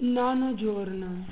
Nono giorno.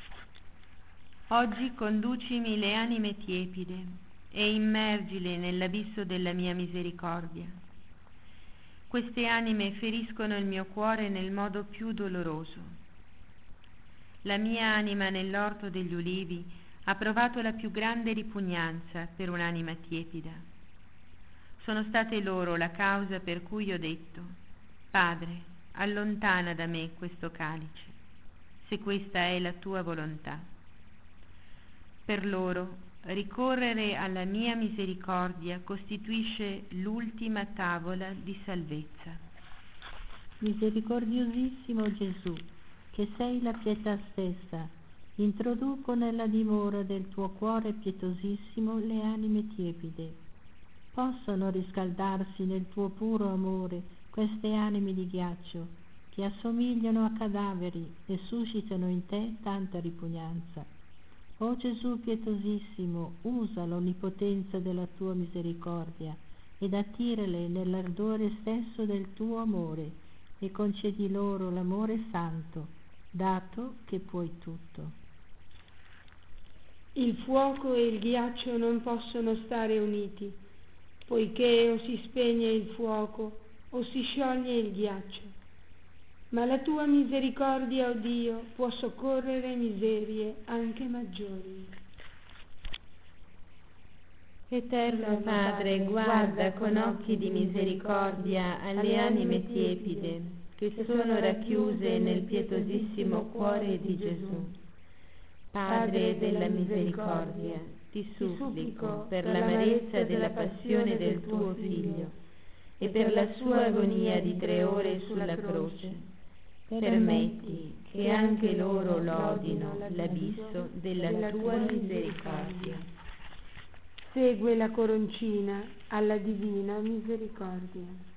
Oggi conducimi le anime tiepide e immergili nell'abisso della mia misericordia. Queste anime feriscono il mio cuore nel modo più doloroso. La mia anima nell'orto degli ulivi ha provato la più grande ripugnanza per un'anima tiepida. Sono state loro la causa per cui ho detto: Padre, allontana da me questo calice, se questa è la tua volontà. Per loro ricorrere alla mia misericordia costituisce l'ultima tavola di salvezza. Misericordiosissimo Gesù, che sei la pietà stessa, introduco nella dimora del tuo cuore pietosissimo le anime tiepide. Possono riscaldarsi nel tuo puro amore queste anime di ghiaccio, che assomigliano a cadaveri e suscitano in te tanta ripugnanza. O Gesù pietosissimo, usa l'onnipotenza della tua misericordia ed attirale nell'ardore stesso del tuo amore e concedi loro l'amore santo, dato che puoi tutto. Il fuoco e il ghiaccio non possono stare uniti, poiché o si spegne il fuoco o si scioglie il ghiaccio. Ma la tua misericordia, o Dio, può soccorrere miserie anche maggiori. Eterno Padre, guarda con occhi di misericordia alle anime tiepide che sono racchiuse nel pietosissimo cuore di Gesù. Padre della misericordia, ti supplico per l'amarezza della passione del tuo Figlio e per la sua agonia di 3 ore sulla croce. Permetti che anche loro lodino l'abisso della tua misericordia. Segue la coroncina alla divina misericordia.